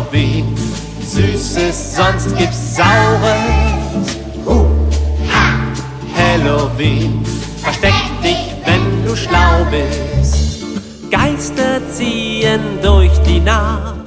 Halloween. Süßes, sonst gibt's Saures. Halloween, versteck dich, wenn du schlau bist. Geister ziehen durch die Nacht.